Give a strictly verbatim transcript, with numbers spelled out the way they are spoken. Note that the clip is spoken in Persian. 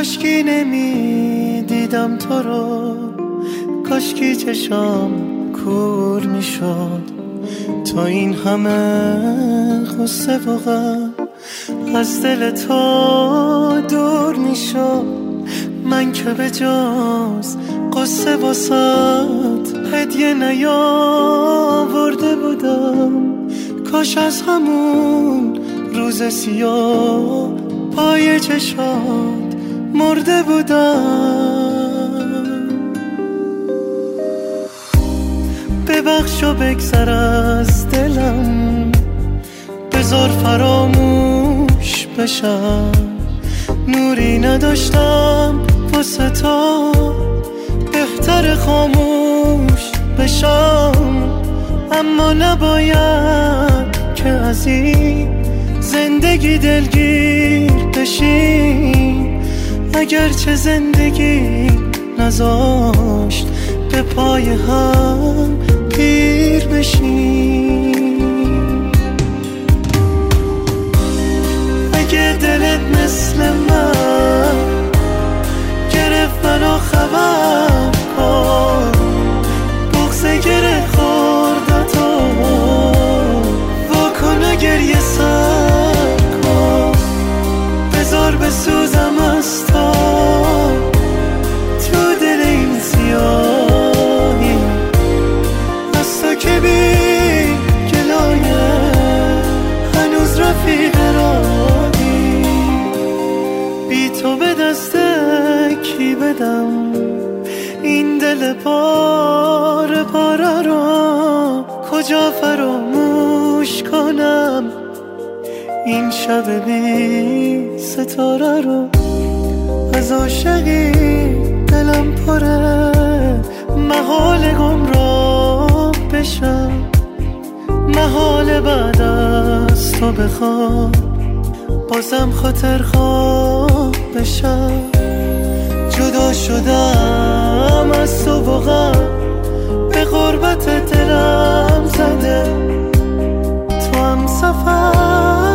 کاشکی نمی دیدم تو رو، کاشکی چشام کور می شد. تو این همه غصه و غم از دل تو دور می شد. من که به جز قصه واسط هدیه نیاورده بودم. کاش از همون روز سیاه پای چشات مرده بودم. ببخش و بگذر از دلم، بذار فراموش بشم. نوری نداشتم واسه تو، بهتر خاموش بشم. اما نباید که از این زندگی دلگیر بشیم. اگرچه زندگی نذاشت به پای هم پیر بشیم. اگه دلت مثل من گرفت منو خبر کن، بغضه گره خوردتو واکن و گریه سر کن. بذار بسوزم از تو تو دل این سیاهی، از تو که بی گلایه هنوز رفیق راهی. بی تو به دست کی بدم این دل پاره پاره رو؟ کجا فراموش کنم این شب بی ستاره رو؟ از عاشقی دلم پره، محال گمراه بشم. محال بعد از تو بخوام بازم خاطر خواه بشم. جدا شدم از تو و غم به غربت دلم زده. تو هم سفر